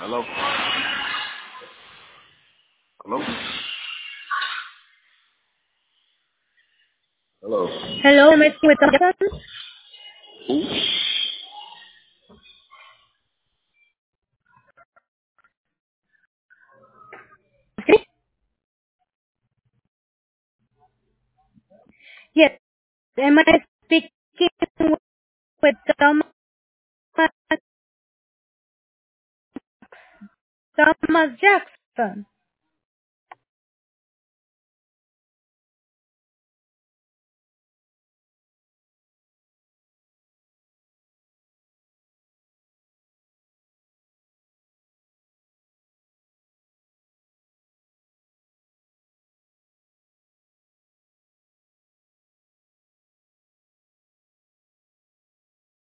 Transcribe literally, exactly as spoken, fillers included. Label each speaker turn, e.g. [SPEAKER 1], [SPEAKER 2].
[SPEAKER 1] Hello? Hello? Hello?
[SPEAKER 2] Hello, am I speaking with Jackson?
[SPEAKER 1] Who?
[SPEAKER 2] Yes. Am I speaking with Thomas, Thomas Jackson?